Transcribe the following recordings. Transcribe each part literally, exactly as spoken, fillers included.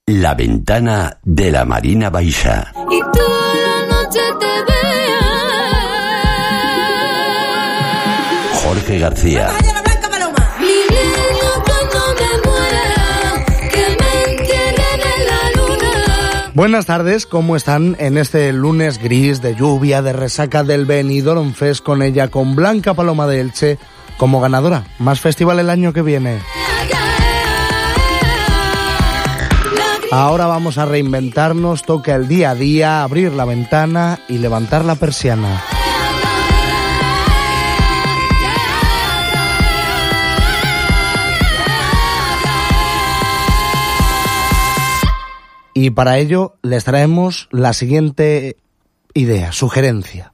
La ventana de la Marina Baixa. Y toda la noche te vea. Jorge García. Buenas tardes, ¿cómo están en este lunes gris de lluvia, de resaca del Benidorm Fest, con ella, con Blanca Paloma de Elche como ganadora? Más festival el año que viene. Ahora vamos a reinventarnos, toca el día a día, abrir la ventana y levantar la persiana. Y para ello les traemos la siguiente idea, sugerencia.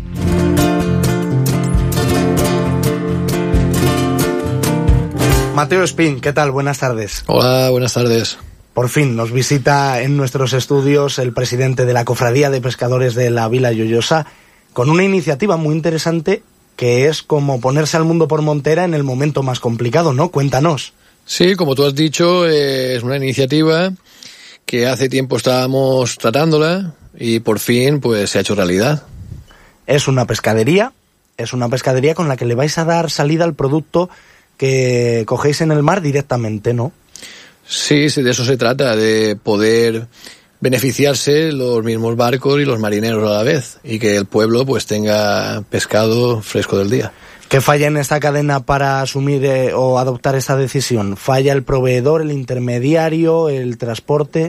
Mateo Espín, ¿qué tal? Buenas tardes. Hola, buenas tardes. Por fin nos visita en nuestros estudios el presidente de la Cofradía de Pescadores de la Vila Lloyosa, con una iniciativa muy interesante que es como ponerse al mundo por montera en el momento más complicado, ¿no? Cuéntanos. Sí, como tú has dicho, es una iniciativa que hace tiempo estábamos tratándola y por fin pues se ha hecho realidad. Es una pescadería, es una pescadería con la que le vais a dar salida al producto que cogéis en el mar directamente, ¿no? Sí, sí, de eso se trata, de poder beneficiarse los mismos barcos y los marineros a la vez y que el pueblo pues tenga pescado fresco del día. ¿Qué falla en esta cadena para asumir eh, o adoptar esta decisión? ¿Falla el proveedor, el intermediario, el transporte?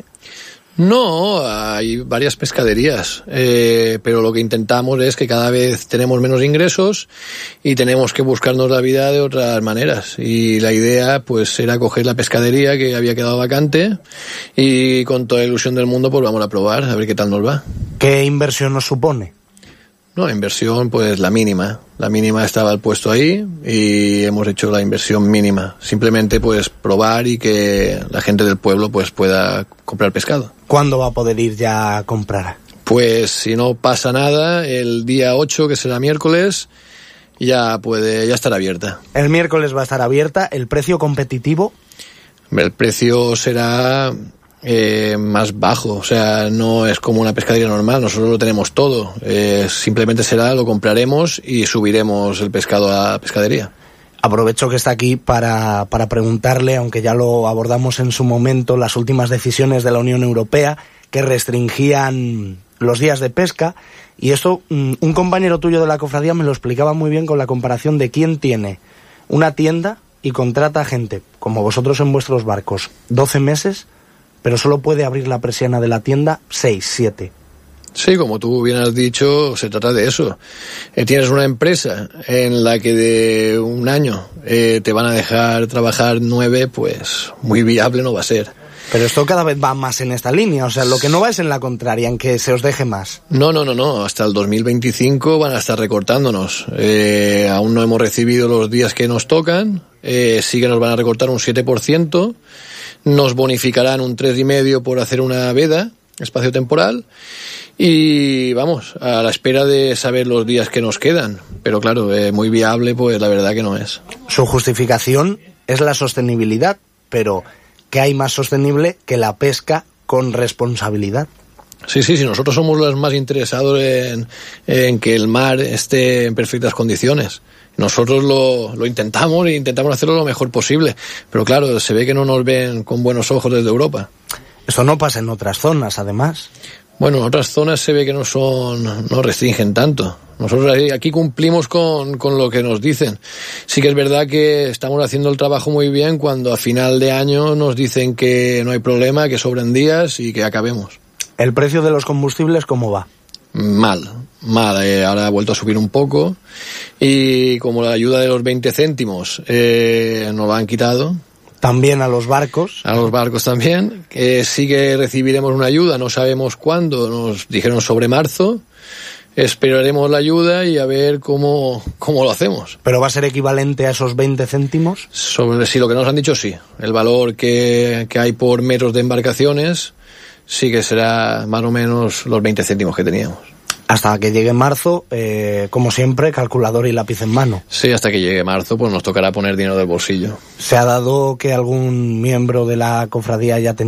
No, hay varias pescaderías, eh, pero lo que intentamos es que cada vez tenemos menos ingresos y tenemos que buscarnos la vida de otras maneras. Y la idea pues era coger la pescadería que había quedado vacante y con toda la ilusión del mundo pues vamos a probar, a ver qué tal nos va. ¿Qué inversión nos supone? No, inversión pues la mínima. La mínima estaba el puesto ahí y hemos hecho la inversión mínima. Simplemente pues probar y que la gente del pueblo pues pueda comprar pescado. ¿Cuándo va a poder ir ya a comprar? Pues si no pasa nada, el día ocho, que será miércoles, ya puede, ya estará abierta. El miércoles va a estar abierta. ¿El precio competitivo? El precio será Eh, más bajo, o sea, no es como una pescadería normal, nosotros lo tenemos todo, eh, simplemente será, lo compraremos y subiremos el pescado a la pescadería. Aprovecho que está aquí para, para preguntarle, aunque ya lo abordamos en su momento, las últimas decisiones de la Unión Europea que restringían los días de pesca, y esto un compañero tuyo de la cofradía me lo explicaba muy bien con la comparación de quién tiene una tienda y contrata gente, como vosotros en vuestros barcos, doce meses, pero solo puede abrir la persiana de la tienda seis, siete. Sí, como tú bien has dicho, se trata de eso. Eh, tienes una empresa en la que de un año eh, te van a dejar trabajar nueve, pues muy viable no va a ser. Pero esto cada vez va más en esta línea, o sea, lo que no va es en la contraria, en que se os deje más. No, no, no, no, hasta el dos mil veinticinco van a estar recortándonos. Eh, aún no hemos recibido los días que nos tocan, eh, sí que nos van a recortar un siete por ciento, nos bonificarán un tres coma cinco por ciento por hacer una veda espacio-temporal y vamos, a la espera de saber los días que nos quedan. Pero claro, eh, muy viable, pues la verdad que no es. Su justificación es la sostenibilidad, pero ¿qué hay más sostenible que la pesca con responsabilidad? Sí, sí, sí, nosotros somos los más interesados en, en que el mar esté en perfectas condiciones. Nosotros lo, lo intentamos e intentamos hacerlo lo mejor posible, pero claro, se ve que no nos ven con buenos ojos desde Europa. Esto no pasa en otras zonas, además. Bueno, en otras zonas se ve que no son, no restringen tanto. Nosotros aquí cumplimos con, con lo que nos dicen. Sí que es verdad que estamos haciendo el trabajo muy bien cuando a final de año nos dicen que no hay problema, que sobran días y que acabemos. ¿El precio de los combustibles cómo va? Mal, mal. Eh, ahora ha vuelto a subir un poco y como la ayuda de los veinte céntimos eh, nos la han quitado. También a los barcos. A los barcos también. Eh, sí que recibiremos una ayuda, no sabemos cuándo, nos dijeron sobre marzo. Esperaremos la ayuda y a ver cómo, cómo lo hacemos. ¿Pero va a ser equivalente a esos veinte céntimos? Sobre sí, lo que nos han dicho sí. El valor que, que hay por metros de embarcaciones sí que será más o menos los veinte céntimos que teníamos. Hasta que llegue marzo, eh, como siempre, calculador y lápiz en mano. Sí, hasta que llegue marzo, pues nos tocará poner dinero del bolsillo. ¿Se ha dado que algún miembro de la cofradía haya tenido